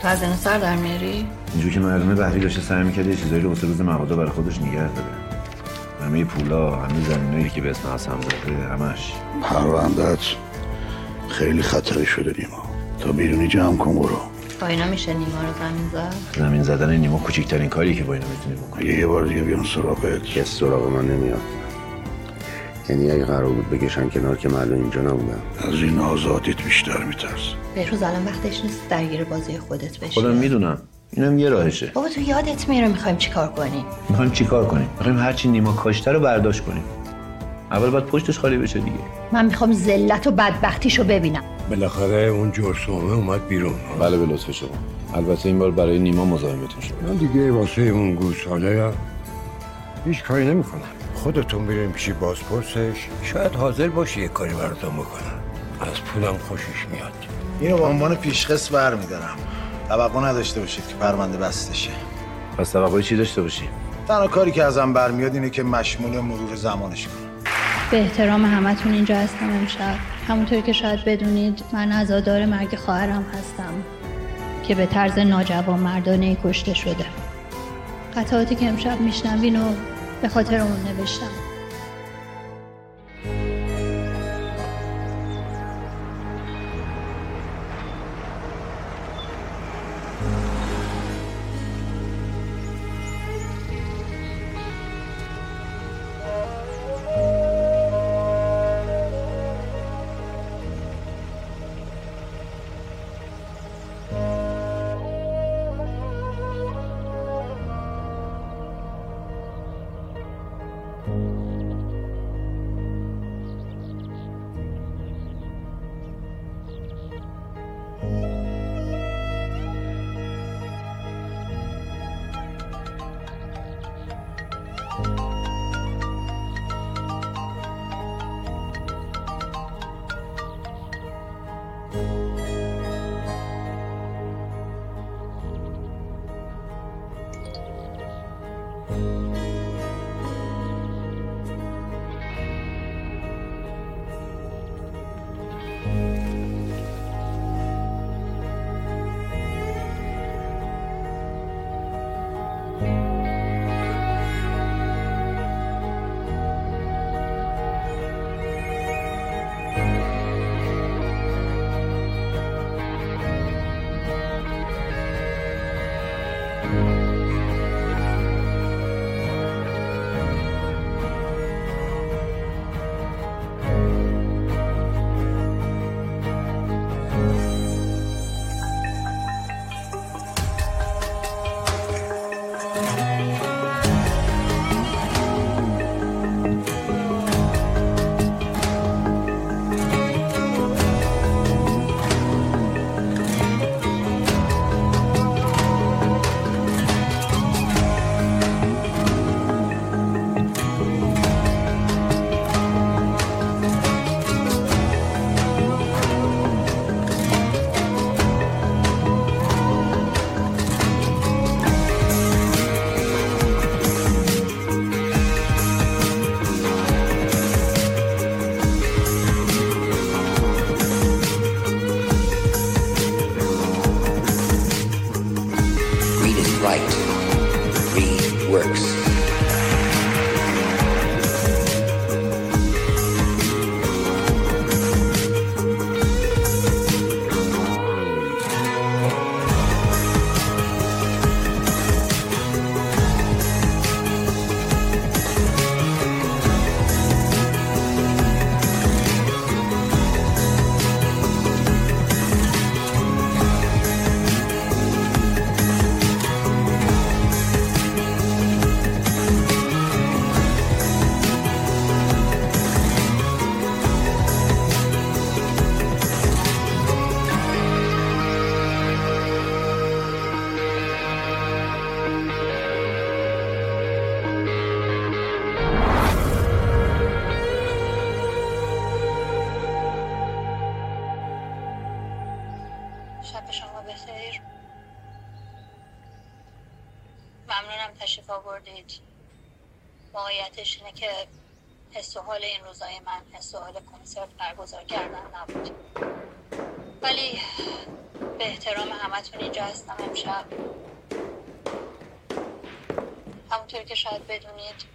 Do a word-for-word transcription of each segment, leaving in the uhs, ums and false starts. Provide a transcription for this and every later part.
تو از این سر در میاری؟ اینجور که معلومه بحری داشته سعی میکرده یه چیزایی رو واسه روز مغازه برای خودش نگه داره. همه پولا، همه زمینایی که به اسم حسن زده، همش. پرونده‌ات خیلی خطری شده نیما. تا بیرونی جمع کن برو. با اینا میشه نیما رو زمین زد؟ زمین زدن نیما کوچکترین کاریه که با اینا میتونی بکنی. یه بار دیگه بیان سراغت. کس سراغ من نمیاد. یعنی اگه قرار بود بکشن کنار که من اینجا نبودم. از این آزادیت بیشتر میترس. بهروز الان وقتش نیست درگیر بازی خودت بشی. خودم میدونم. اینم یه راهشه. بابا تو یادت میره میخوایم چیکار کنیم؟ میخوایم چیکار کنیم؟ میخوایم هرچی نیما کاشته رو برداشت کنیم. اول باید پشتش خالی بشه دیگه. من میخوام ذلت و بدبختیشو ببینم. بالاخره اون جرثومه اومد بیرون. بله به لطف شما. البته این بار برای نیما مزاحمتون شد. من دیگه واسه اون گوساله هیچ کاری نمیکنم. خودتون بریم پیش بازپرسش، شاید حاضر باشه یه کاری براتون بکنم. از پولم خوشش میاد. اینو به عنوان پیشخص برمیدارم. توقع نداشته باشید که پرونده بسته شه. پس توقعی چی داشته باشی؟ تنها کاری که ازم برمیاد اینه که مشمول مرور زمانش کنم. به احترام همتون اینجا هستم امشب. همونطور که شاید بدونید من عزادار مرگ خواهرم هستم که به طرز ناجوانمردانه‌ای کشته شده. قطعاتی که امشب میشنوین و به خاطر اون نوشتم. شب شما بخیر. ممنونم تشریف آوردید. واقعیتش اینه که حس و حال این روزای من حس و حال کنسرت برگزار کردن نبود، ولی به احترام همتون اینجا هستم امشب. همونطور که شاید بدونید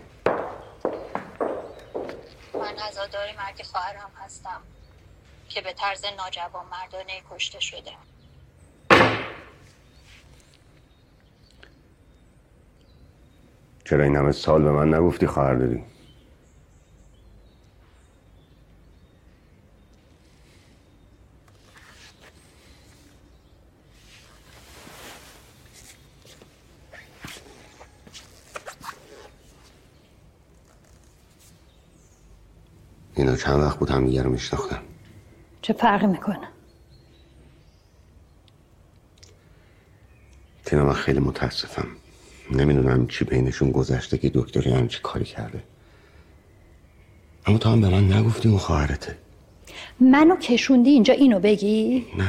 من عزادار مرگ خواهرم هستم که به طرز ناجوانمردانه کشته شده. چرا این همه سال به من نگفتی خواهر داری؟ اینا چند وقت بود هم دیگه رو میشناختن؟ چه فرقی میکنه؟ تینا من خیلی متاسفم. نمیدونم چی بینشون گذشته که دکتری همچی کاری کرده. اما تو هم به من نگفتی اون خواهرته. منو کشوندی اینجا اینو بگی؟ نه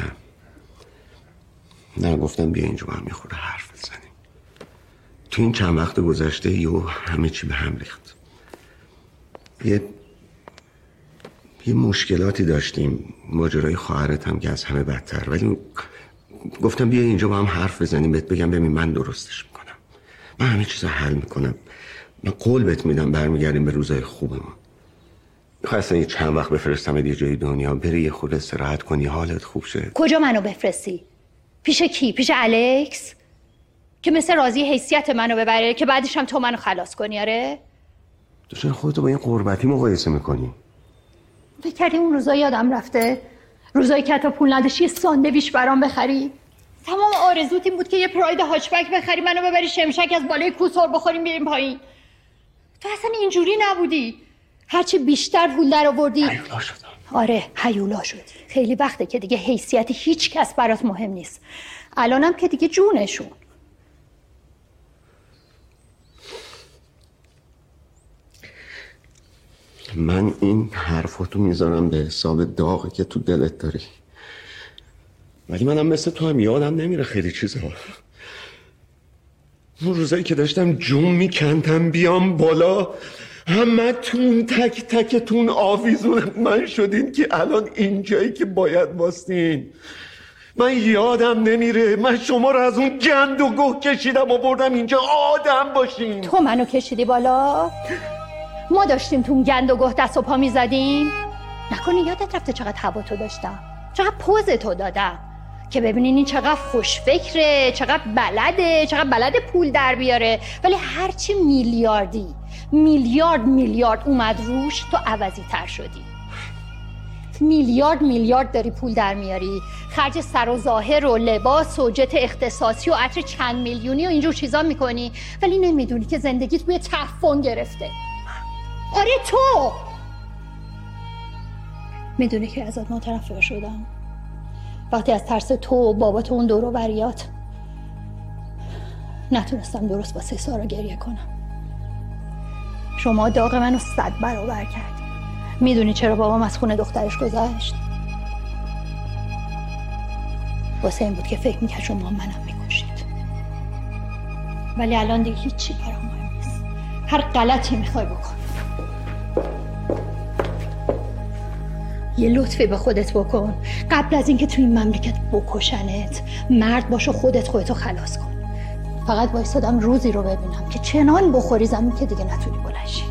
نه گفتم بیا اینجا با هم میخوره حرف بزنیم. تو این چند وقت گذشته یو همه چی به هم ریخت. یه یه مشکلاتی داشتیم، ماجرای خواهرت هم که از همه بدتر، ولی گفتم بیا اینجا با هم حرف بزنیم، بهت بگم ببین من درستش میکنم، من همه چیز حل میکنم، من قول بهت میدم برمیگردیم به روزای خوبمون. خواستم یه چند وقت بفرستم یه جای دنیا بری یه خود استراحت کنی حالت خوب شه. کجا منو بفرستی؟ پیش کی؟ پیش الکس؟ که مثل راضی حیثیت منو ببره که بعدش هم تو منو خلاص کنی. آره؟ تو چرا خودتو با این قربتی مقایسه میکنی؟ فکر کردی اون روزا یادم رفته؟ روزایی که حتی پول نداشتی یه ساندویچ برام بخری؟ تمام آرزوت این بود که یه پراید هاچبک بخری منو ببری شمشک از بالای کوسر بخوریم بریم پایین. تو اصلا اینجوری نبودی. هرچی بیشتر پول در آوردی هیولا شدم. آره هیولا شدی. خیلی وقته که دیگه حیثیت هیچ کس برات مهم نیست. الانم که دیگه جونشون. من این حرفاتو میذارم به حساب داغی که تو دلت داری، ولی منم مثل تو هم یادم نمیره خیلی چیزها. اون روزایی که داشتم جون میکندم بیام بالا، همه تون تک تکتون آویزون من شدین که الان اینجایی که باید باستین. من یادم نمیره من شما رو از اون گند و گوه کشیدم و بردم اینجا آدم باشین. تو منو کشیدی بالا؟ ما داشتیم تو گند و گوه دست و پا میزدیم؟ نکنی یادت رفته چقدر هوا تو داشتم، چقدر پوز تو دادم که ببینین این چقدر خوشفکره، چقدر بلده، چقدر بلده پول در بیاره. ولی هرچی میلیاردی میلیارد میلیارد اومد روش تو عوضی تر شدی. میلیارد میلیارد داری پول در میاری، خرج سر و ظاهر و لباس و جت اختصاصی و عطر چند میلیونی و اینجور چیزا میکنی، ولی نمیدونی که زندگیت بوی تعفن گرفته. آره تو میدونی که ازت متنفر شدم وقتی از ترس تو و بابا تو اون دور و بریات نتونستم درست با سه سارا گریه کنم. شما داغ منو صد برابر کردی. میدونی چرا بابام از خونه دخترش گذشت؟ واسه این بود که فکر میکرد شما منم میکشید. ولی الان دیگه هیچی برام مهم نیست. هر غلطی میخوای بکن. یه لطفی به خودت بکن قبل از اینکه تو این مملکت بکشنت. مرد باش و خودت خودتو خلاص کن. فقط وایسادم روزی رو ببینم که چنان بخوری زمین که دیگه نتونی بلند شی.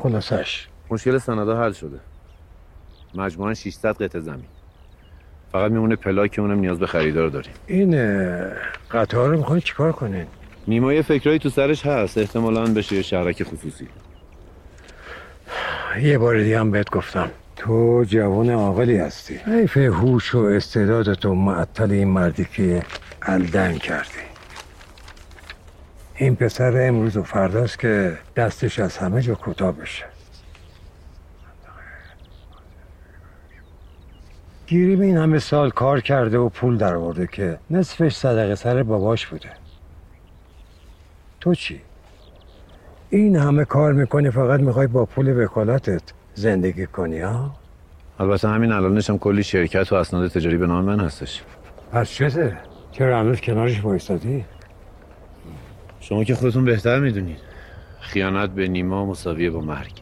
خلاصش مشکل سندا حل شده. مجموعاً ششصد قطعه زمین. فقط میمونه پلاک که اونم نیاز به خریدار داریم. این قطعه رو میخواین چیکار کنین؟ نیما یه فکرایی تو سرش هست، احتمالاً بشه یه شهرک خصوصی. یه بار دیگه هم بهت گفتم تو جوان عاقلی هستی. حیف هوش و استعدادتو معطل این مردی که الدن کردی. این پسر امروز و فرداست که دستش از همه جا کوتاه بشه. گیریم این همه سال کار کرده و پول در آورده که نصفش صدقه سر باباش بوده. تو چی؟ این همه کار میکنی فقط میخوای با پول وکالتت زندگی کنی ها؟ البته همین الانش هم کلی شرکت و اسناد تجاری به نام من هستش. پس چته؟ چرا هنوز کنارش وایسادی؟ شما که خودتون بهتر میدونید. خیانت به نیما مساویه با مرگ.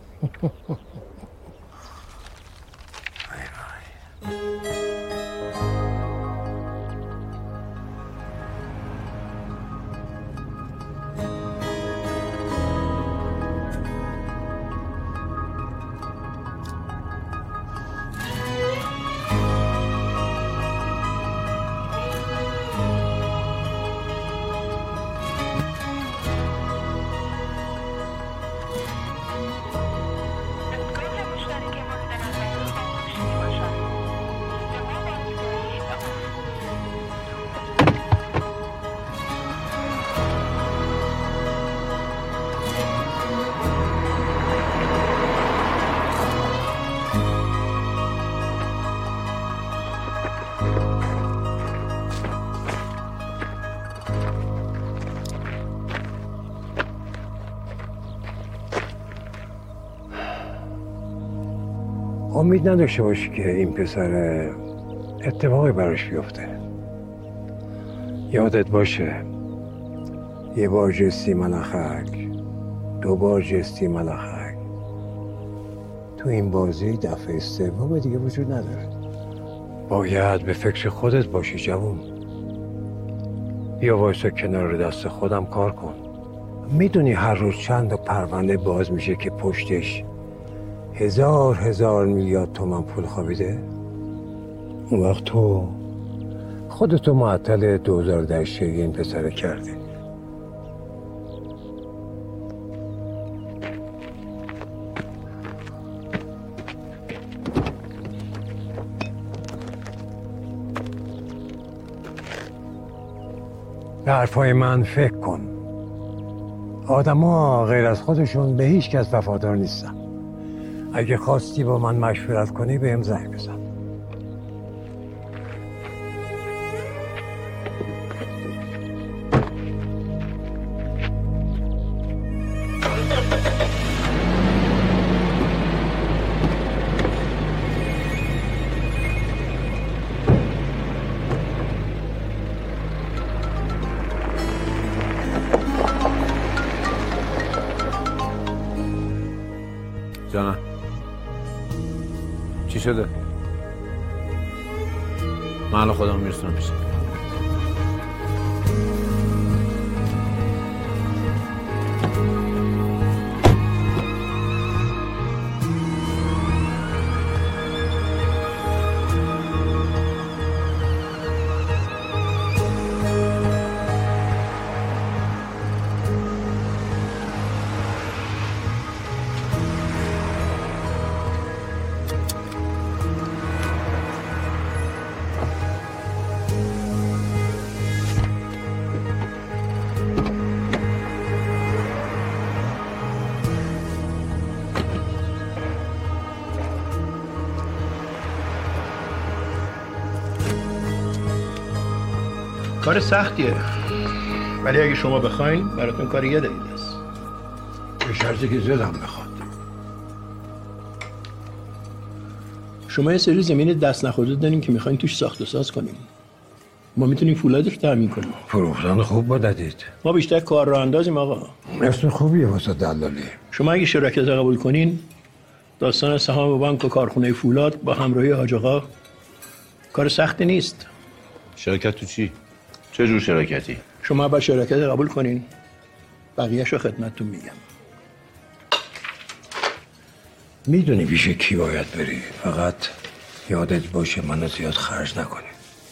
امید نداشته باشی که این پسر اتفاقی براش بیفته. یادت باشه یه بار جستی ملخک، دو بار جستی ملخک. تو این بازی دفعه سوم دیگه وجود نداره. باید به فکر خودت باشی جوون. بیا وایسا کنار دست خودم کار کن. میدونی هر روز چند تا پرونده باز میشه که پشتش هزار هزار میلیارد تومن پول خوابیده؟ اون وقت تو خودتو معطل دو هزار و ده این پسره کردی. به حرفای من فکر کن. آدما غیر از خودشون به هیچ کس وفادار نیستن. اگه خواستی با من مشورت کنی بهم زنگ بزن. جانم چی شده؟ من الان خودم میرسونم پیش. کار سختیه، ولی اگه شما بخواین براتون کار یه دقیقه است. به شرطی که زدم بخواد. شما یه سری زمین دست نخورده دارین که میخواین توش ساخت و ساز کنیم. ما میتونیم فولادش رو تامین کنیم. فروختن خوب بودید. ما بیشتر کار راه اندازیم آقا. اسم خوبیه واسه دلالی. شما اگه شراکت قبول کنین، داستان سهام بانک و کارخونه فولاد با همراهی حاج آقا کار سختی نیست. شرکت تو چی؟ چه جور شراکتی؟ شما با شراکت قبول کنین، بقیه‌شو خدمتتون میگم. میدونی پیش کی باید بری، فقط یادت باشه منو زیاد خرج نکنی.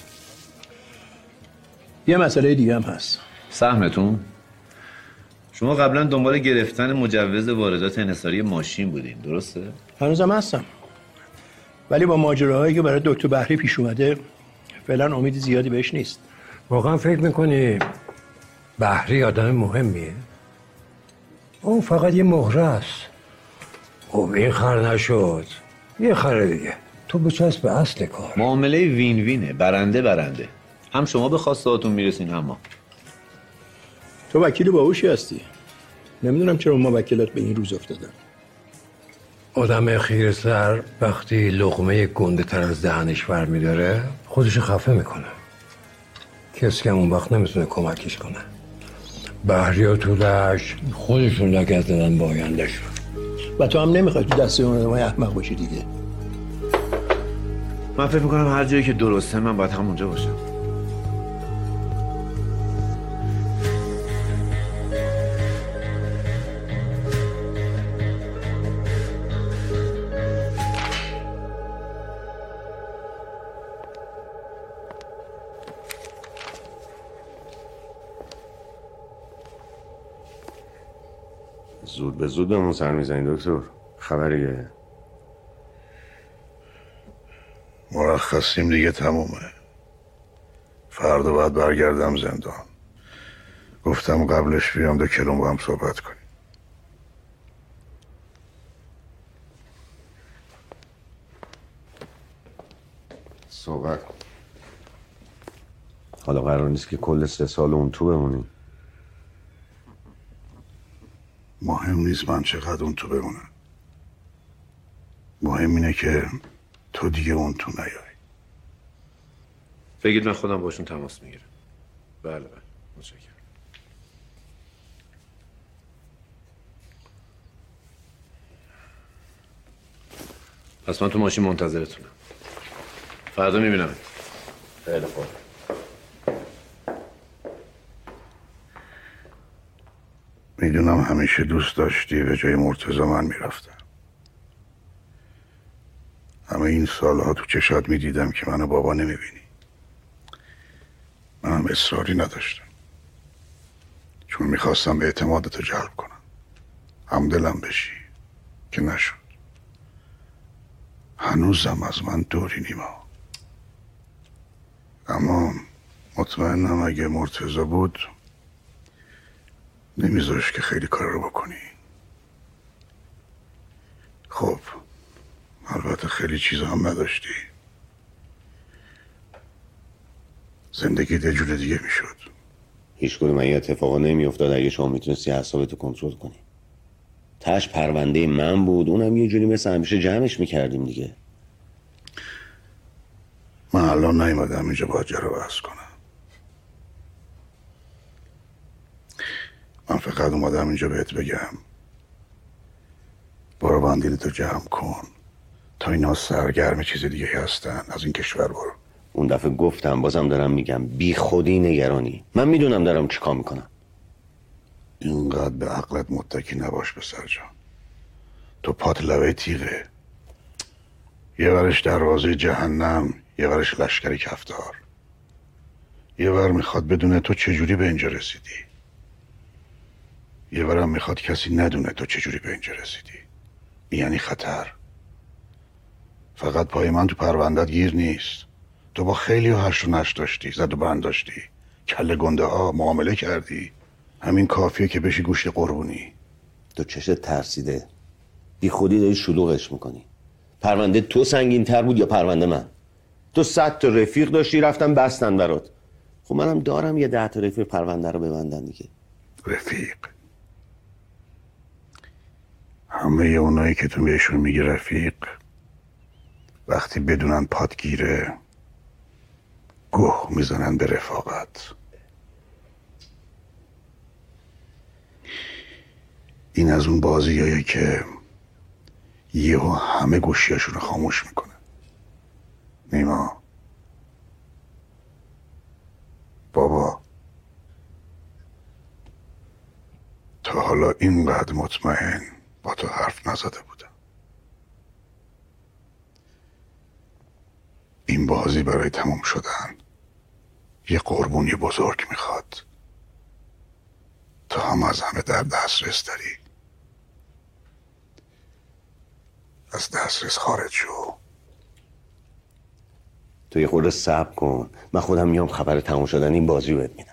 یه مسئله دیگه هم هست. سهمتون؟ شما قبلا دنبال گرفتن مجوز واردات انحصاری ماشین بودین، درسته؟ هنوزم هستم، ولی با ماجراهایی که برای دکتر بحری پیش اومده فعلا امید زیادی بهش نیست. واقعا فکر میکنی بحری آدم مهمیه؟ اون فقط یه مهره است. خب این خر نشد یه خر دیگه، تو بچسب به اصل کار. معامله وین وینه، برنده برنده، هم شما به خواستهاتون میرسین هم ما. تو وکیل باهوشی هستی، نمیدونم چرا موکلات به این روز افتادن. آدم خیره سر وقتی لقمه گنده تر از دهنش برمیداره خودش خفه میکنه. کسی که اون وقت نمیتونه کمکش کنه. بحری و طولش خودشون لگد زدن با آینده‌شون. و تو هم نمیخوای تو دسته اون آدمای احمق باشی دیگه. من فکر میکنم هر جایی که درسته من باید همونجا باشم. زود به زود بهمون سر میزنی دکتر. خبریه؟ مرخصیم دیگه تمومه. فردا باید برگردم زندان. گفتم قبلش بیام دو کلم با هم صحبت کنیم. صحبت کن. حالا قرار نیست که کل سه سال اون تو بمونیم. مهم نیست من چقدر اون تو بمونم. مهم اینه که تو دیگه اون تو نیایی. بگید من خودم باشون تماس میگیرم. بله بله متشکرم. پس من تو ماشین منتظرتونم. فردا میبینم. خیلی خوب. میدونم همیشه دوست داشتی به جای مرتضی من میرفتم. همه این سالها تو چشات میدیدم که منو بابا نمیبینی. منم اصراری نداشتم، چون میخواستم به اعتمادتو جلب کنم، همدلم بشی که نشد. هنوزم از من دوری نیما، اما مطمئنم اگه مرتضی بود نمیذاش که خیلی کار رو بکنی. خب البته خیلی چیزا هم نداشتی. زندگی یه جور دیگه میشد. هیچ کدوم این اتفاقا نمیافتاد اگه شما میتونستی اعصابتو کنترل کنی. تاش پرونده من بود، اونم یه جوری مثل همیشه جمعش میکردیم دیگه. من الان نیومدم اینجا باید جرا بحث کنم. من فقط اومدم اینجا بهت بگم برو بندیلتو جمع کن تا اینا سرگرم چیز دیگه هستن، از این کشور برو. اون دفعه گفتم بازم دارم میگم بی خودی نگرانی. من میدونم دارم چیکار میکنم. اینقدر به عقلت متکی نباش پسر جان. تو پات لبه تیغه، یه ورش دروازه جهنم، یه ورش لشکری کفتار. یه ور میخواد بدونه تو چجوری به اینجا رسیدی، یه ورم میخواد کسی ندونه تو چجوری به اینجا رسیدی. یعنی خطر. فقط پای من تو پروندت گیر نیست. تو با خیلی هشت و نشت داشتی، زد و بند داشتی، کله گنده ها معامله کردی. همین کافیه که بشی گوشت قربونی. تو چشت ترسیده، بی خودی داری شلوغش میکنی. پرونده تو سنگین تر بود یا پرونده من؟ تو صد تا رفیق داشتی رفتن بستن برات. خب منم دارم یه ده تا رفیق پرونده رو ببندن دیگه. رفیق؟ همه اونایی که تو بهشون میگی رفیق وقتی بدونن پات گیره گوه میزنن به رفاقت. این از اون بازیایی که یهو همه گوشیاشون رو خاموش میکنه. نیما بابا، تا حالا اینقدر مطمئن با تو حرف نزده بودم. این بازی برای تموم شدن یه قربونی بزرگ میخواد. تا هم از همه در دسترس داری. از دسترس خارج شو. تو یه خورده صبر کن، من خودم میام خبر تموم شدن این بازی رو بهت میدم.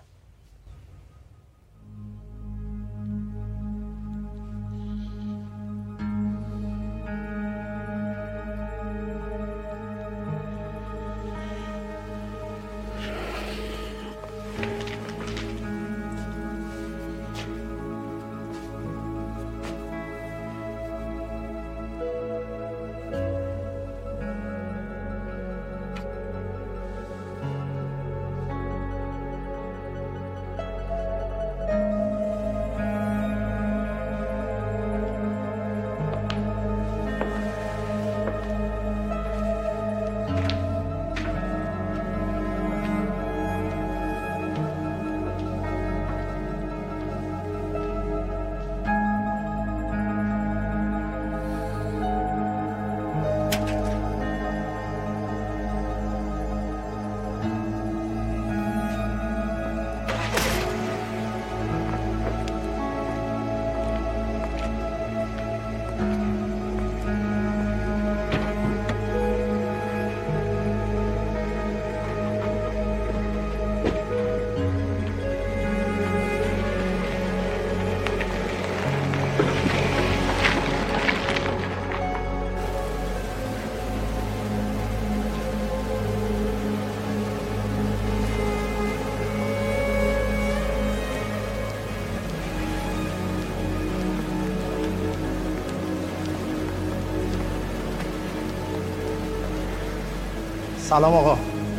سلام آقا.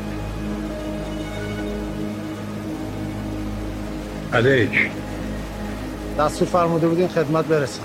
علیک. دستور فرموده بودین خدمت برسم.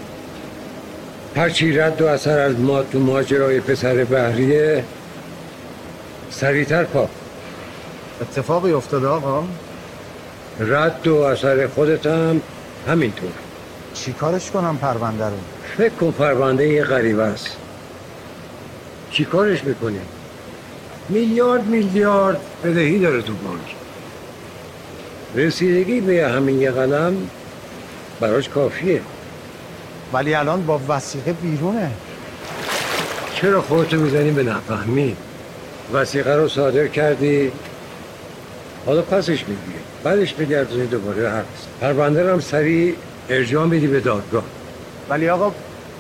هرچی رد و اثر از ما تو ماجرای پسر بهریه سریعتر پا. اتفاقی افتاده آقا؟ رد و اثر خودت هم همینطور. چی کارش کنم پرونده رو؟ فکر کن پرونده یه غریبه است. چی کارش میکنی؟ میلیارد میلیارد بدهی داره تو بانک. رسیدگی به همین یه قلم براش کافیه. ولی الان با وثیقه بیرونه. چرا خودتو میزنی به نفهمی؟ وثیقه رو صادر کردی، حالا پسش میگیری، بعدش بگردونی دوباره حبس. پرونده رو هم سریع ارجاع میدی به دادگاه. ولی آقا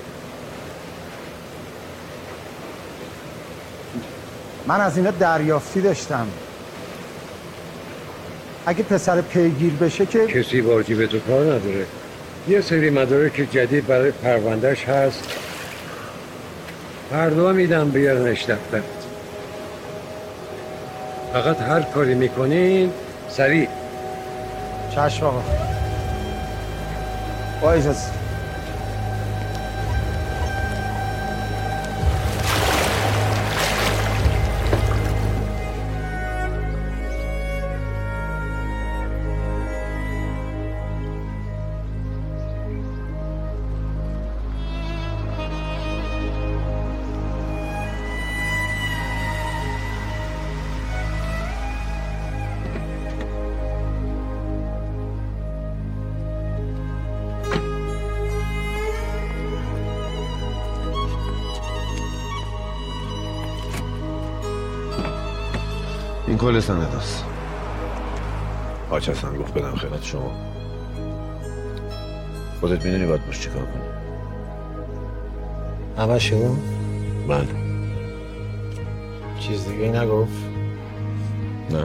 من از اینا دریافتی داشتم. اگه پسر پیگیر بشه که کسی واجب تو کار نداره. یه سری مدارک جدید برای پروندهش هست، فردا میدم بیارنش دفتر. فقط هر کاری میکنین سریع. چشم آقا. با اجازه. این کل سند هست. حاج حسن گفت بدم خدمت شما. خودت میدونی باید باش چیکار کنی. همه شو؟ بله. چیز دیگه ای نگفت؟ نه.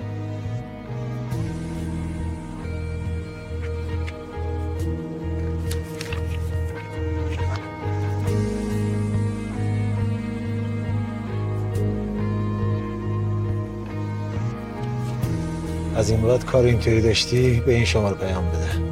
از این بعد کار اینطوری داشتی به این شماره پیام بده.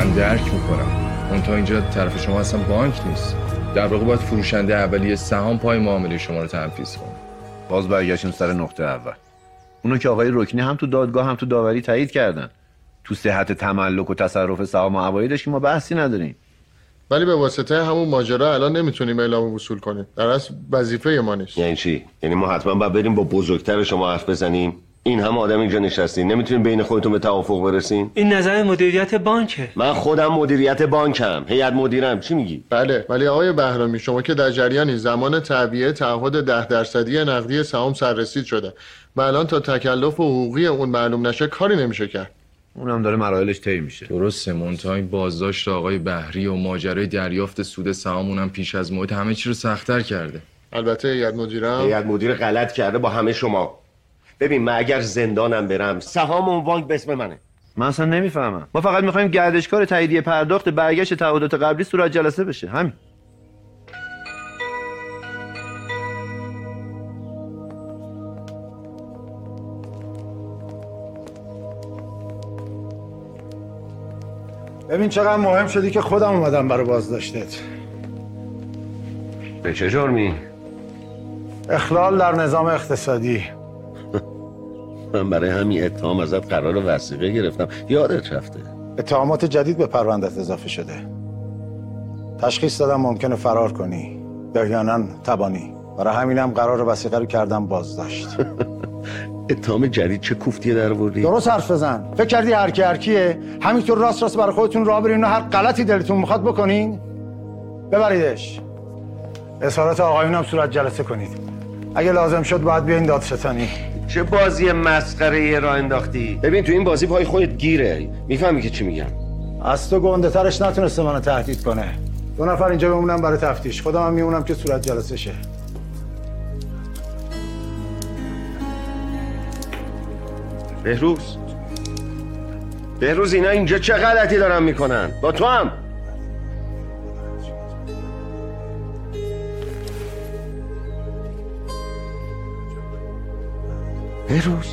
من درک میکنم. اون تا اینجا طرف شما اصلا بانک نیست. در واقع باید فروشنده اولیه سهام پای معامله شما رو تنفیذ کنه. باز برگشتیم سر نقطه اول. اونو که آقای رکنی هم تو دادگاه هم تو داوری تایید کردن. تو صحت تملک و تصرف سهام و عوایدش که ما بحثی نداریم. ولی به واسطه همون ماجرا الان نمیتونیم اعلام وصول کنیم. در اصل وظیفه ما نیست. یعنی چی؟ یعنی ما حتما باید بریم با بزرگتر شما حرف بزنیم؟ این همه آدم اینجا نشستین، نمیتونین بین خودتون به توافق برسین؟ این نظر مدیریت بانکه. من خودم مدیریت بانکم، هیئت مدیرم. چی میگی؟ بله، ولی آقای بهرامی شما که در جریانی زمان تعبیه تعهد ده درصدی نقدی سهام سررسید شده و الان تا تکلف و حقوقی اون معلوم نشه کاری نمیشه کرد. اونم داره مراحلش طی میشه. درسته، منتهای بازداشت آقای بهری و ماجرای دریافت سود سهامونم پیش از موعد همه چی رو سخت‌تر کرده. البته هیئت مدیرم هیئت مدیر غلط کرده با همه شما. ببین من اگر زندانم برم سهام اون بانک به اسم منه. من اصلا نمیفهمم. ما فقط میخوایم گردشکار تاییدیه پرداخت برگشت تعهدات قبلی صورت جلسه بشه، همین. ببین چقدر مهم شدی که خودم اومدم برای بازداشتت. به چه جرمی؟ اخلال در نظام اقتصادی. من برای همین اتهام ازت قرار وثیقه گرفتم. یادت رفته. اتهامات جدید به پرونده‌ات اضافه شده. تشخیص دادم ممکنه فرار کنی یا احیانا تبانی. برای همینم قرار وثیقه رو کردم بازداشت. اتهام جدید چه کوفتیه در آوردی؟ درست حرف بزن. فکر کردی هر کی هر کیه؟ همینطور راست راست برای خودتون راه برین و هر غلطی دلتون میخواد بکنین؟ ببریدش. اظهارات آقایونم صورت جلسه کنید. اگه لازم شد باید بیاین دادستانی. چه بازی مسخره‌ای راه انداختی؟ ببین تو این بازی پای خودت گیره. میفهمی که چی میگم؟ از تو گنده ترش نتونسته منو تهدید کنه. دو نفر اینجا بمونم برای تفتیش. خودم هم میمونم که صورت جلسه شه. بهروز بهروز اینا اینجا چه غلطی دارن میکنن؟ با تو هم بهروز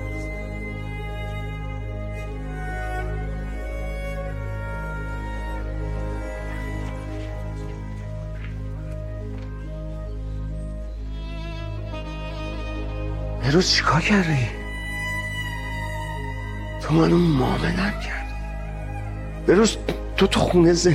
بهروز چیکار کردی؟ تو منو معامله کرد. بهروز تو تو خونه زندان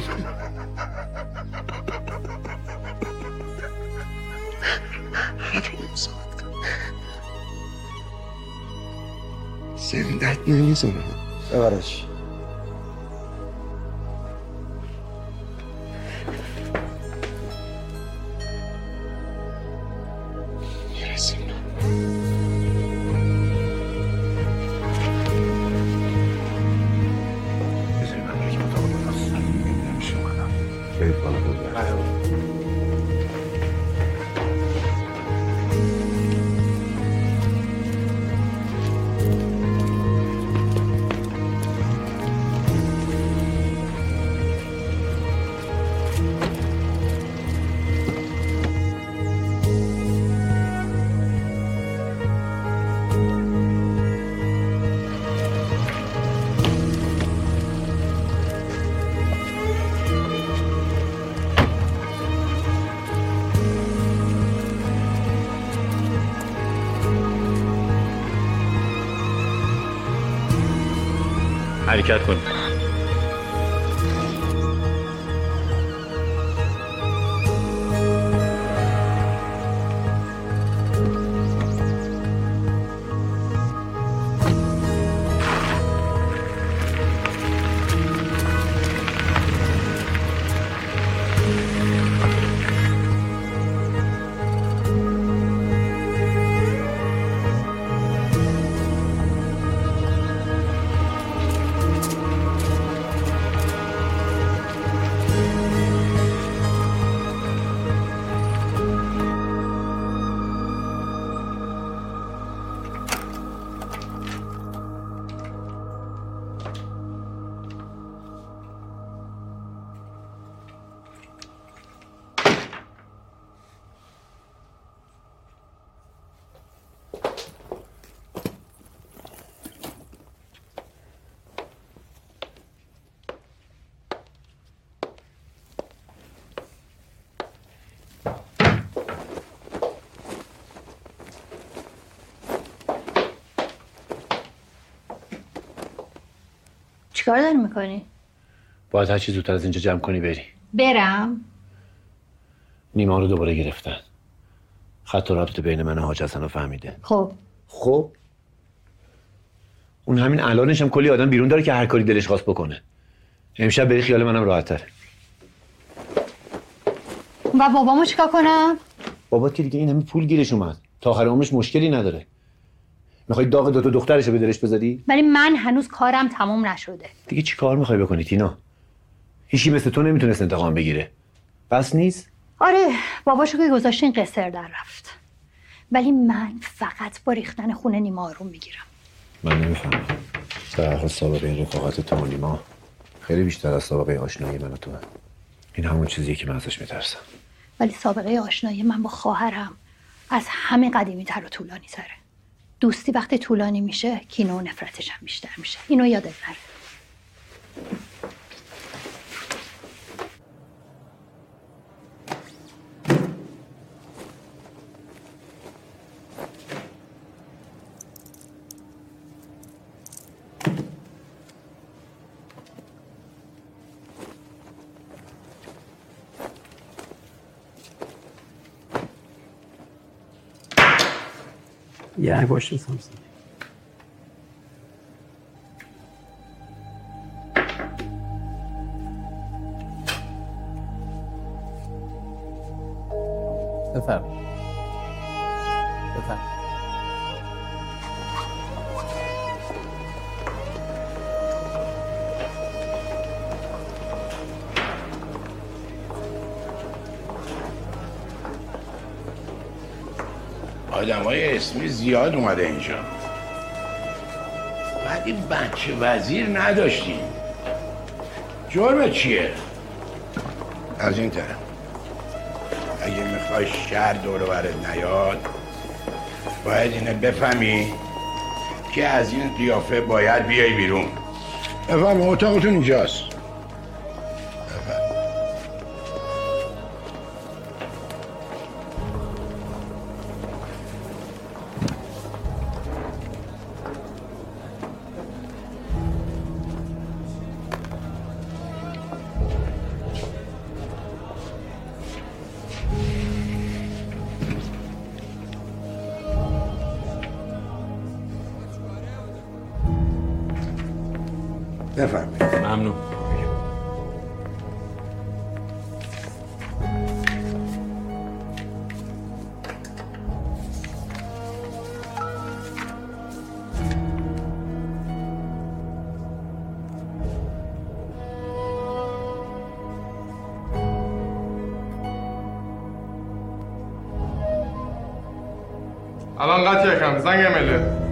زندت نمیزنم. ببرش. میرسیم. برید بالا بگرد. حرکت کن. چیکار داری میکنی؟ باید هر چی زودتر از اینجا جمع کنی بری. برم؟ نیما رو دوباره گرفتن. خط و ربط بین من و حاج حسن رو فهمیده. خب خب اون همین الانش هم کلی آدم بیرون داره که هر کاری دلش خواست بکنه. امشب بری خیال منم راحت تره. و بابامو چیکار کنم؟ بابات که دیگه این همین پول گیرش اومد. تا آخر عمرش مشکلی نداره. میخوای داغ دو تا دخترشو به دلش بذاری؟ ولی من هنوز کارم تموم نشده. دیگه چی کار میخوای بکنی تینا؟ هیچی مثل تو نمیتونست انتقام بگیره. بس نیست؟ آره باباشو که گذاشتین قصر در رفت. ولی من فقط با ریختن خون نیما آروم میگیرم. من نمیفهمم. در حال سابقه رفاقت تو و نیما خیلی بیشتر از سابقه آشنایی من و توه. این همون چیزیه که من ازش میترسم. ولی سابقه آشنایی من با خواهرم از همه قدیمی تر و طولانی تره. دوستی وقتی طولانی میشه کینه و نفرتش هم بیشتر میشه. اینو یادت نره. Yeah, I watched something. بفرم بفرم آدمای اسمی زیاد اومده اینجا. ولی بچه وزیر نداشتیم. جرم چیه؟ از این طرف اگه میخوای شهر دور و برت نیاد باید اینه بفهمی که از این قیافه باید بیای بیرون. بفهم اتاقتون اینجاست. بفرمایید. ممنون. الان قطع یکم زنگ مله.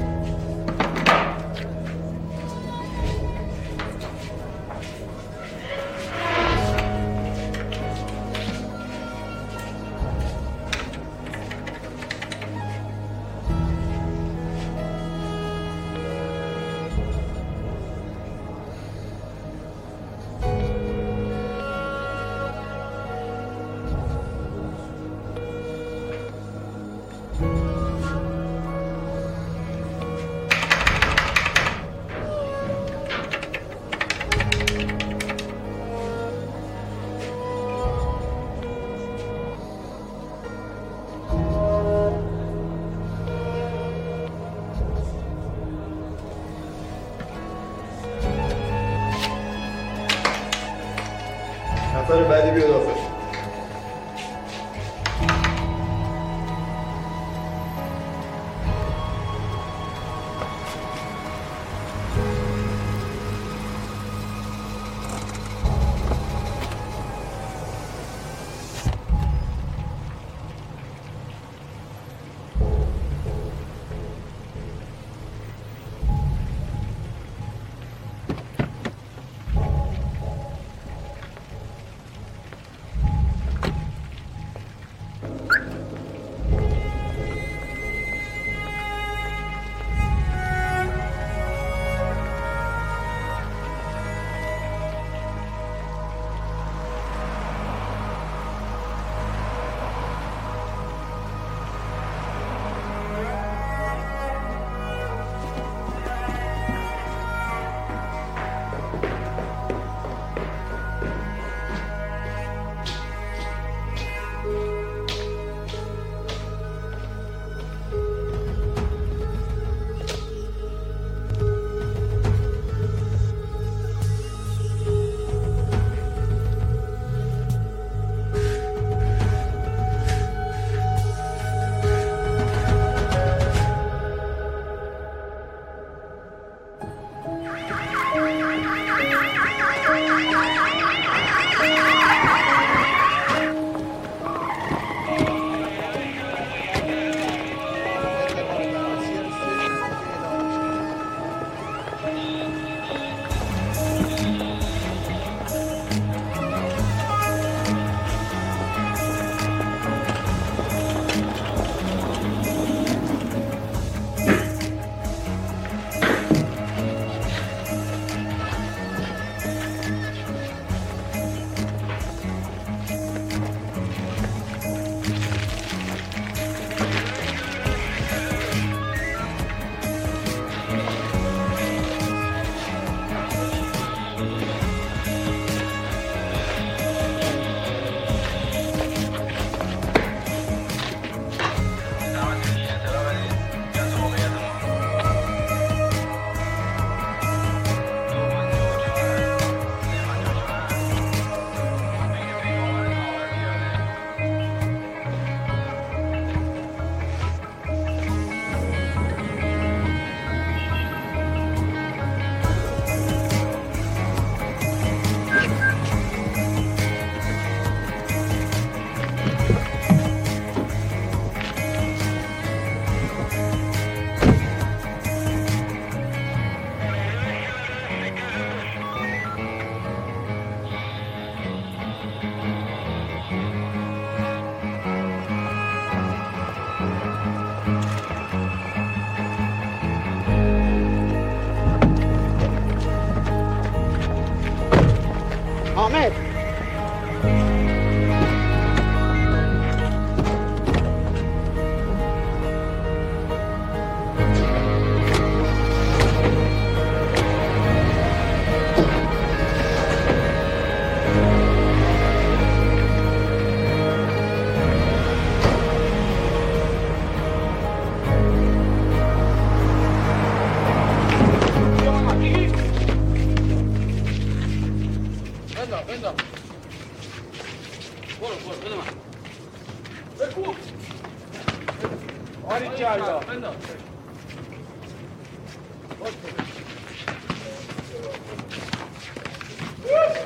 نفر بعدی بیاد آخر.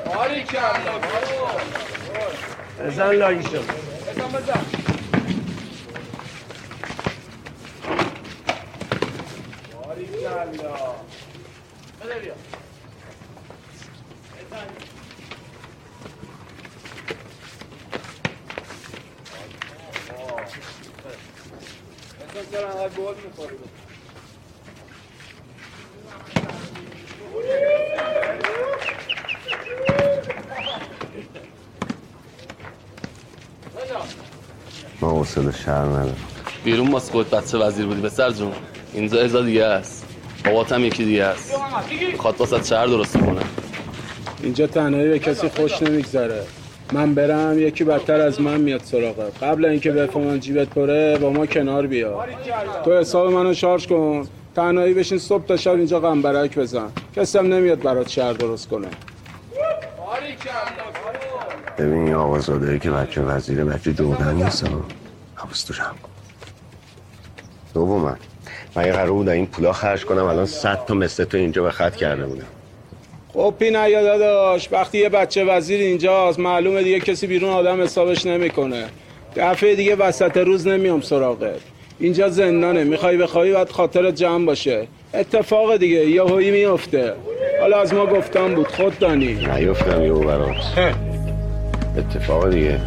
بزن لایشو بزن بزن باریکالله بده بیا بزن بزن سر انقدر گل میخوری ما حوصله شهر ندارم. بیرون واسه خودت بچه وزیر بودی پسر جون. اینجا ازا دیگه است. بابات هم یکی دیگه است. میخواد واسه شهر درست کنه. اینجا تنهایی به کسی خوش نمیگذره. من برم یکی بدتر از من میاد سراغت. قبل اینکه بفهمن جیبت پره با ما کنار بیا. تو حساب منو شارژ کن. تنهایی بشین صبح تا شب اینجا غنبرک بزن. کسی هم نمیاد برات شهر درست کنه. ببین این آقازاده‌ای که بچه وزیره بچه جردن نیست ها. حواس تو جمع کن. دوما من یه قرار بود این پولا خرج کنم الان صد تا مثل تو اینجا به خط کرده بودم. خب پینا داداش وقتی یه بچه وزیر اینجاست معلومه دیگه کسی بیرون آدم حسابش نمیکنه. دفعه دیگه وسط روز نمیام سراغت. اینجا زندانه میخوای بخوای باید خاطرت جمع باشه. اتفاق دیگه یهویی میفته. حالا از ما گفتم بود خود دانی. نیفتم یهو برات. اتفاق دیگه.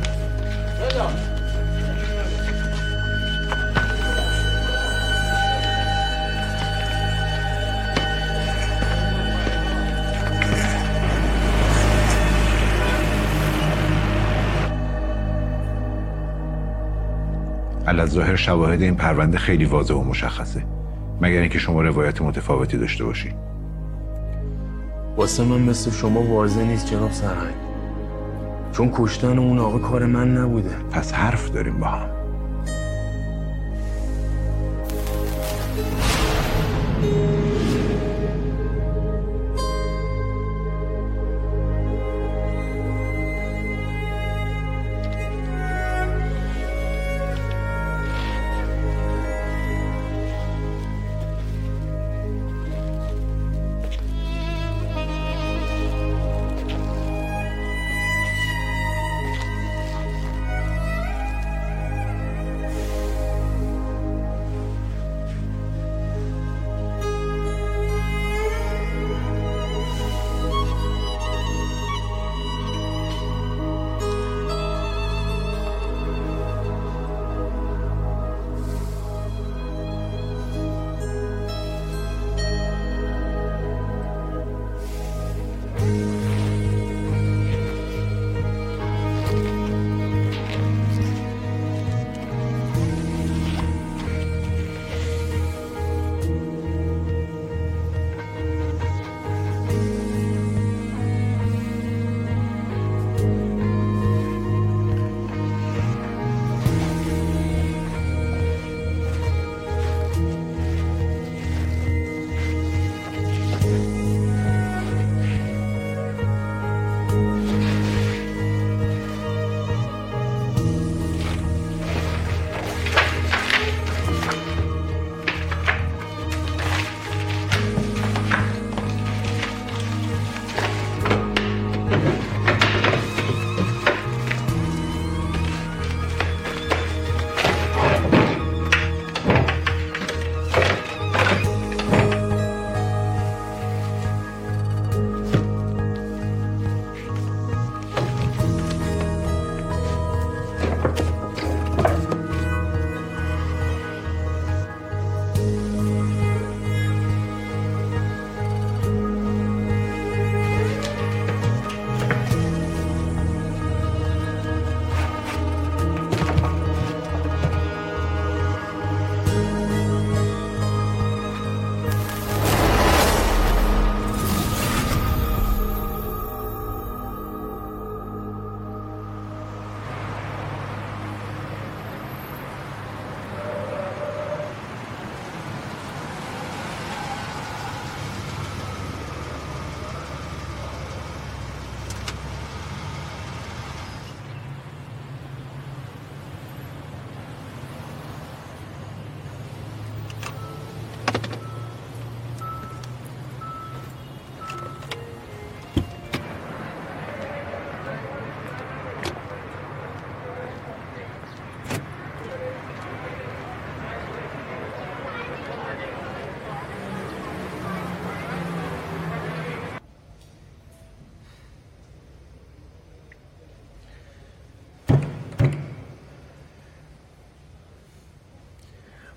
الظاهر شواهد این پرونده خیلی واضح و مشخصه، مگر اینکه شما روایت متفاوتی داشته باشی. واسه من مثل شما واضح نیست جناب سرهنگ، چون کشتن اون آقا کار من نبوده. پس حرف داریم با هم.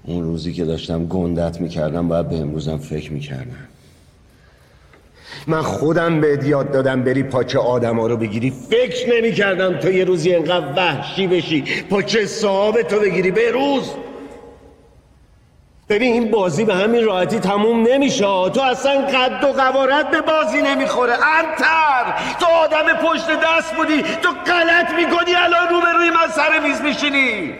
اون روزی که داشتم گندت میکردم باید به امروزم فکر میکردم. من خودم بهت یاد دادم بری پاچه آدم ها رو بگیری، فکر نمی کردم تو یه روزی انقدر وحشی بشی پاچه صاحب تو بگیری. به روز ببین این بازی به همین راحتی تموم نمیشه. تو اصلا قد و قوارت به بازی نمیخوره. انتر تو آدم پشت دست بودی، تو غلط میکنی الان رو به روی من سر میز میشینی.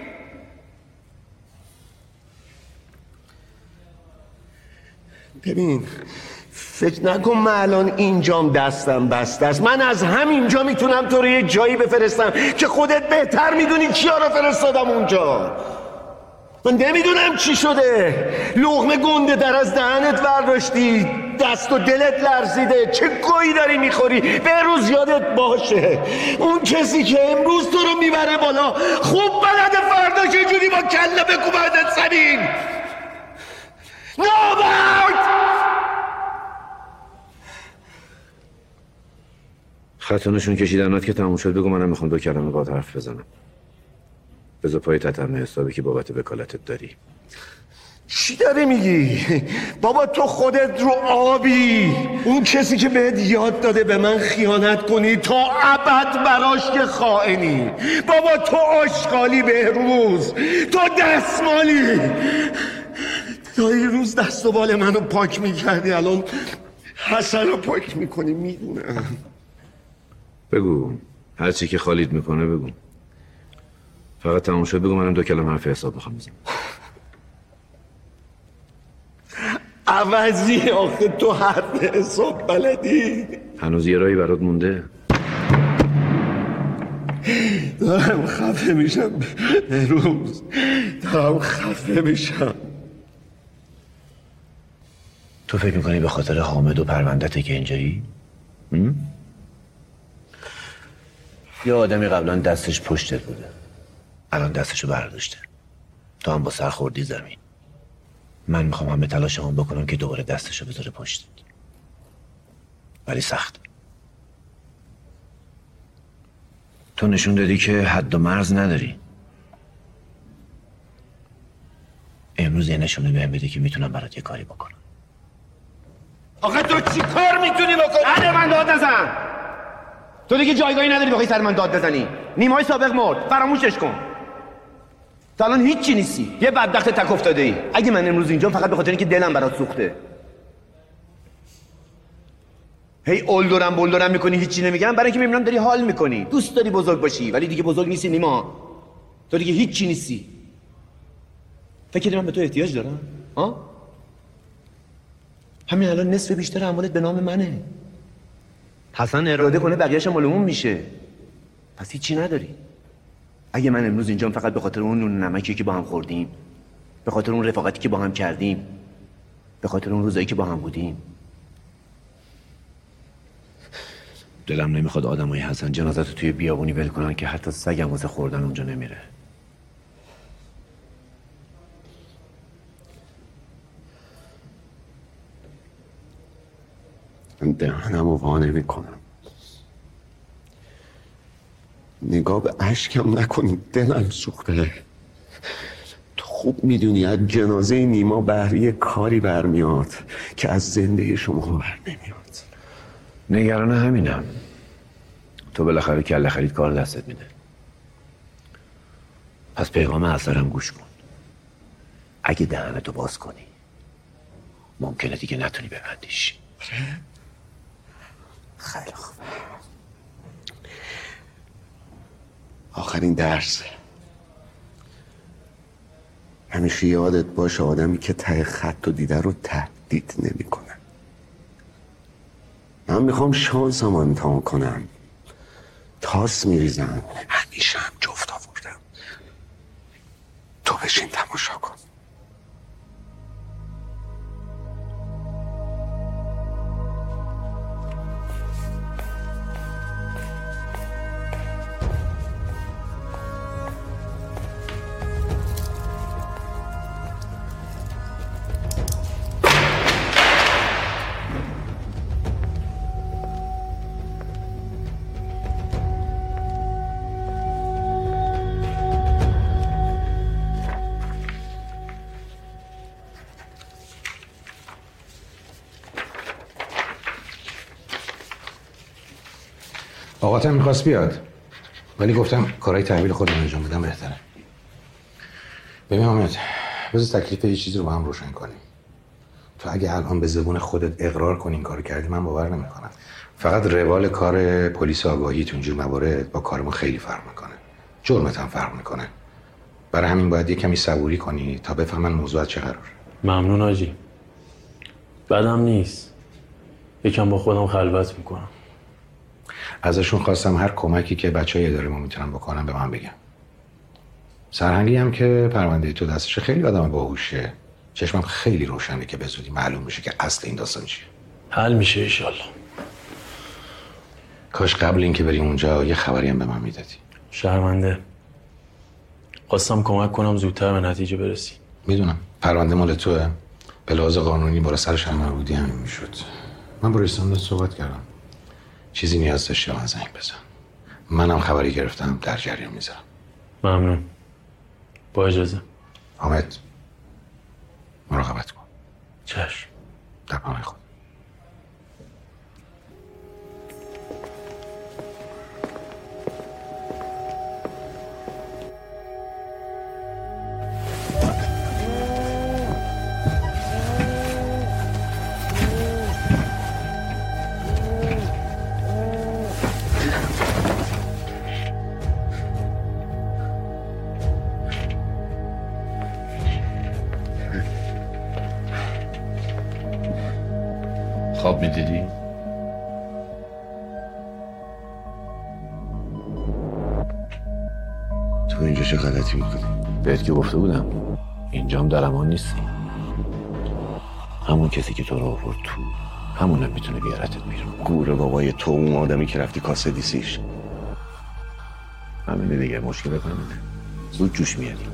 ببین فکر نکن من الان اینجام دستم بسته است. من از همینجا میتونم تو رو یه جایی بفرستم که خودت بهتر میدونی کیا رو فرستادم اونجا. من نمیدونم چی شده، لقمه گنده در از دهنت برداشتی، دست و دلت لرزیده، چه گویی داری میخوری. به روز یادت باشه اون کسی که امروز تو رو میبره بالا خوب بلده فردا چه جوری با کله بکوبندت زمین. نوبت خطانشون کشیدنات که تموم شد بگو منم میخوام دو کلمه باهات حرف بزنم. بذار پای تتمه حسابی که بابت وکالتت داری. چی داری میگی؟ بابا تو خودت رو آبی. اون کسی که بهت یاد داده به من خیانت کنی تا ابد براش که خائنی. بابا تو آشغالی بهروز، تو دستمالی. تا این روز دست و بال منو پاک میکردی الان حسن رو پاک میکنی. میدونم. بگو هر چی که خالید میکنه بگو. فقط تموم شد بگو منم دو کلمه حرف حساب میخوام بزنم. عوضی آخه تو حرف حساب بلدی؟ هنوز یه راهی برات مونده. دارم خفه میشم روز، دارم خفه میشم. تو فکر میکنی به خاطر حامد و پروندته که اینجایی؟ یه آدمی قبلا دستش پشتت بوده، الان دستشو برداشته، تو هم با سر خوردی زمین. من میخوام همه تلاشمون بکنم که دوباره دستشو بذاره پشتت، ولی سخت. تو نشون دادی که حد و مرز نداری. امروز یه نشونه بهم بده که میتونم برات یه کاری بکنم. آخه تو چی کار میتونی بکنی؟ علی من داد نزن. تو دیگه جایگاهی نداری بخوای سر من داد بزنی. نیمای سابق مرد، فراموشش کن. تا الان هیچی نیستی، یه بدبخت تک افتاده ای. اگه من امروز اینجا فقط به خاطر اینکه دلم برات سوخته. هی اولدورم بولدورم میکنی هیچی نمیگم، برای اینکه میبینم داری حال میکنی، دوست داری بزرگ باشی، ولی دیگه بزرگ نیستی نیما. تو دیگه هیچی نیستی. فکر کنی من به تو احتیاج دارم؟ ها؟ همین الان نصف بیشتر اموالت به نام منه. حسن اراده کنه بقیه‌اش مالمون میشه. پس هیچی نداری. اگه من امروز اینجام فقط به خاطر اون نون نمکی که با هم خوردیم، به خاطر اون رفاقتی که با هم کردیم، به خاطر اون روزایی که با هم بودیم، دلم نمیخواد آدمای حسن جنازت رو توی بیابونی ول کنن که حتی سگم واسه خوردن اونجا نمیره. من دهنم رو وا نمی کنم. نگاه به اشکم نکنی، دلم سوخته. تو خوب میدونی از جنازه نیما بهری کاری برمیاد که از زنده شما بر نمیاد. نگران همینم. تو بالاخره کله خرید کار دستت میده. پس پیغام اثرم گوش کن. اگه دهنتو باز کنی ممکنه دیگه نتونی ببندیش. خیلی خوب. آخرین درس. همیشه یادت باشه آدمی که ته خط رو دیده رو تهدید نمی کنه. من میخوام شانسم رو امتحان کنم. تاس میریزم، همیشه هم جفت آوردم. تو بشین تماشا کن. آقاتم میخواست بیاد ولی گفتم کارهای تحویل خودم انجام بدم بهتره. ببین حامد، بذار تکلیف یه چیزی رو با هم روشن کنیم. تو اگه الان به زبون خودت اقرار کنی این کارو کردی من باور نمیکنم. فقط روال کار پلیس آگاهی تو اینجور موارد با کار ما خیلی فرق میکنه. جرمت هم فرق میکنه. برای همین باید یه کمی صبوری کنی تا بفهمن موضوع از چه قراره. ممنون حاجی. بدم نیست. یکم با خودم خلوت میکنم. ازشون خواستم هر کمکی که بچهای اداره ما میتونن بکنن به من بگم. سرهنگی هم که پرونده تو دستشه خیلی آدم باهوشه. چشمم خیلی روشنه که به زودی معلوم میشه که اصل این داستان چیه. حل میشه ان شاءالله. کاش قبل اینکه بری اونجا یه خبری هم به من میدادی. شرمنده. خواستم کمک کنم زودتر به نتیجه برسی. میدونم پرونده مال توه. به لحاظ قانونی بالا سرش هم نبودی همین میشد. من با رئیس داد صحبت کردم. چیزی نیاز داشتی من زنگ بزن. منم خبری گرفتم در جریان میذارم. ممنون. با اجازه. حامد مراقبت کن. چشم. در پناه خود. خواب میدیدی؟ تو اینجا چه غلطی میکنی؟ بهت که گفته بودم اینجام در امان نیستی. همون کسی که تو رو آورد تو همونم میتونه بیارتت بیرون. گوره بابای تو اون آدمی که رفتی کاسه دیسیش. همینه دیگه، مشکل کنم زود جوش میادی.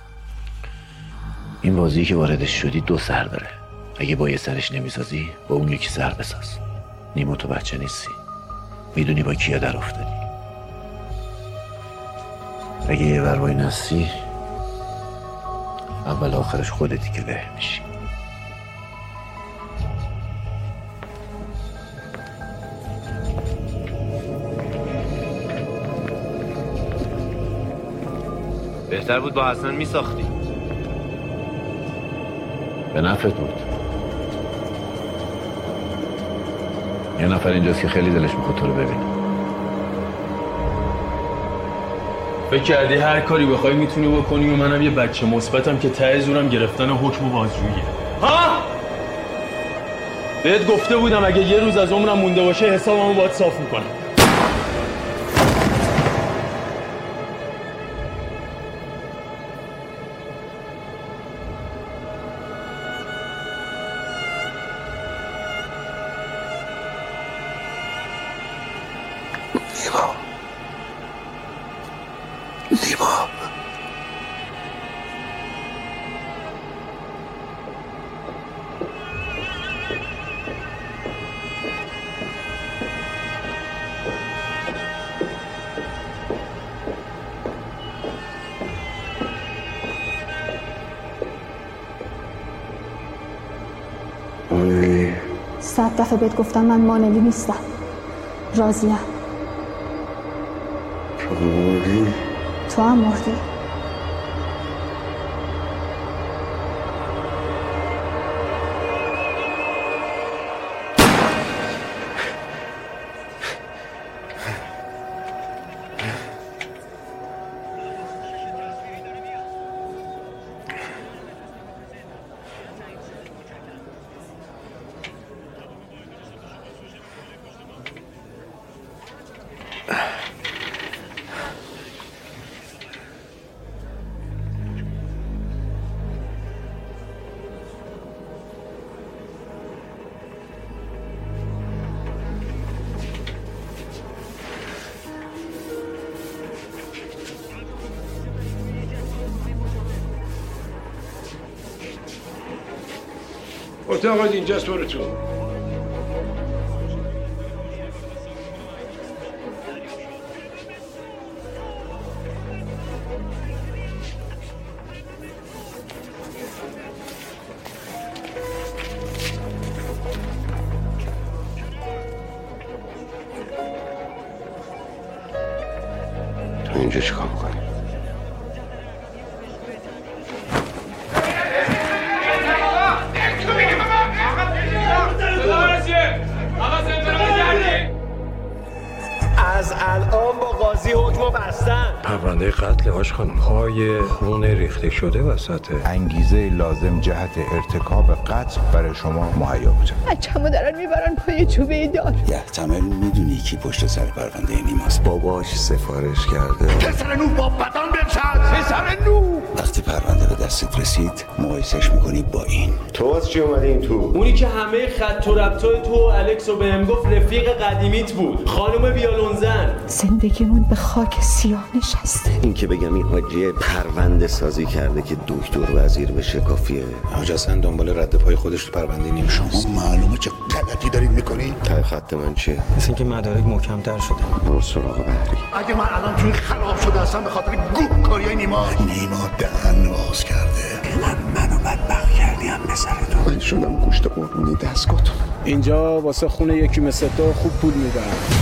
این بازی که واردش شدی دو سر داره. اگه با یه سرش نمیسازی با اون یکی سر بساز. نیمو تو بچه نیستی، میدونی با کیا در افتادی. اگه یه ور نستی اول آخرش خودتی که له میشی. بهتر بود با حسن میساختی. به نفعت بود. یه نفر اینجاست که خیلی دلش میخواد تو رو ببینه. فکر کردی هر کاری بخوای میتونی بکنی و منم یه بچه مثبتم که ته زورم گرفتن حکم و بازجوییه. ها؟ بهت گفته بودم اگه یه روز از عمرم مونده باشه حسابمو باهات صاف میکنم. صد دفعه بهت گفتم من مانلی نیستم. راضیم. تو مردی؟ تو هم مردی. اتاقات اینجاست، برو تو. اینجا چیکار میکنی؟ از الان با قاضی حکمو بستن. پرونده قتل آش خانم پای خون ریخته شده وسطه. انگیزه لازم جهت ارتکاب قتل برای شما مهیا بوده. بچه‌مو دارن میبرن پای چوبه دار. یحتمل میدونی کی پشت سر پرونده نیماست؟ باباش سفارش کرده. پسر نو با بدن بنشد. پسر نو وقتی پرونده به دستت رسید مقایسش میکنی با این. تو از چی اومدی این تو؟ اونی که همه خط و ربطای تو و الکس رو بهم گفت رفیق قدیمیت بود، خانم ویولونزن. زندگیمون به خاک سیاه نشسته. این که بگم این حاجی پرونده سازی کرده که دکتر وزیر بشه کافیه. حاج حسن دنبال رد پای خودش تو پرونده نیم. شما معلومه چه غلطی دارید میکنید؟ ته خط من چیه؟ مثل اینکه مدارک محکم‌تر شده. برو سراغ بحری. اگه من الان توی خراب شده هستم به خاطر گوه کاریای نیما. نیما دهن باز کرده. من منو بدبخت کردی هم پسر تو. من شدم گوشت قربونی دستگاهتون. اینجا واسه خونه یکی مثل تو خوب پول میدن.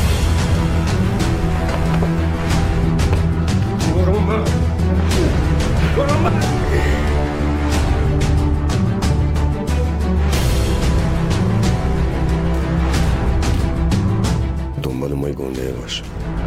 دنبال مای گنده باش.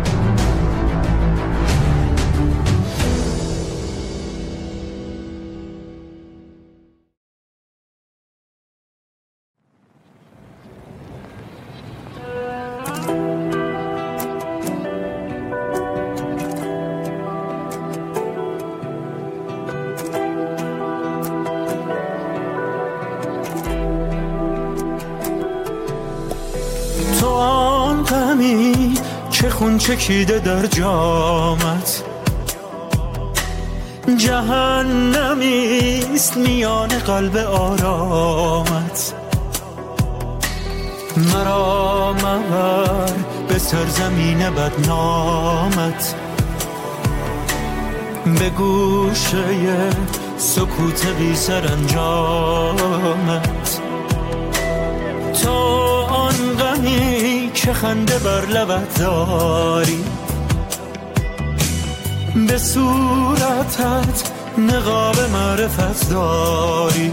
که خون چکیده در جامت، جهنمیست میان قلب آرامت. مرا مبر به سرزمین بدنامت، به گوشه سکوت بی سرانجامت. تو آن غمی که خنده بر لبت داری، به صورتت نقاب معرفت داری.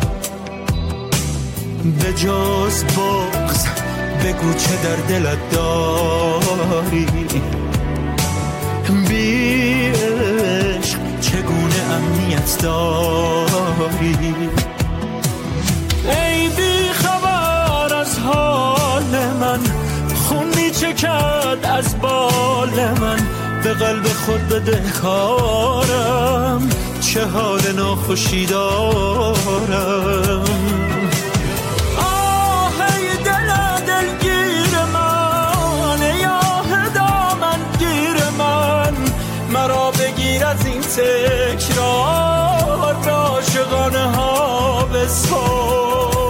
به جز بغض بگو چه در دلت داری. بی عشق چگونه امنیت داری. ای بی خبر از حال من، خون می چکد از بال من. به قلب خود بدهکارم، چه حال ناخوشی دارم. آه ای دل دلگیر من، ای آه دامن گیر من. مرا بگیر از این تکرار، عاشقانه ها بسپار.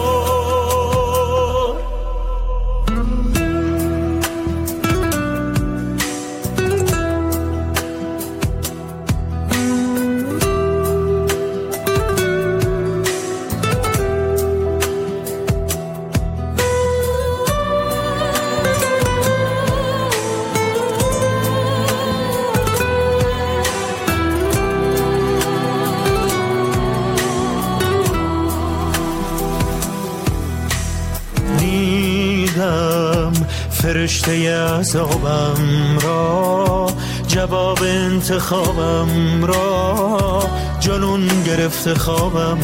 فرشته عذابم را، جواب انتخابم را، جنون گرفته خوابم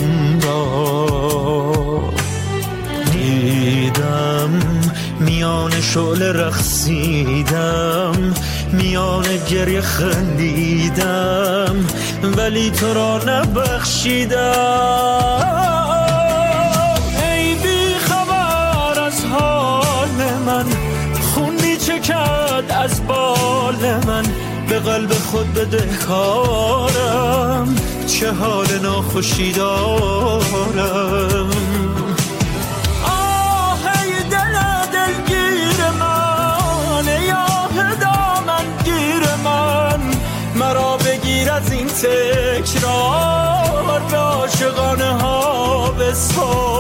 را. دیدم میان شعله رقصیدم، میان گریه خندیدم، ولی تو را نبخشیدم. ای بی خبر از حال من، خون می چکد از بال من. به قلب خود بدهکارم، چه حال ناخوشی دارم. آه ای دل دلگیر من، ای آه دامن گیر من. مرا بگیر از این تکرار، عاشقانه ها بسپار.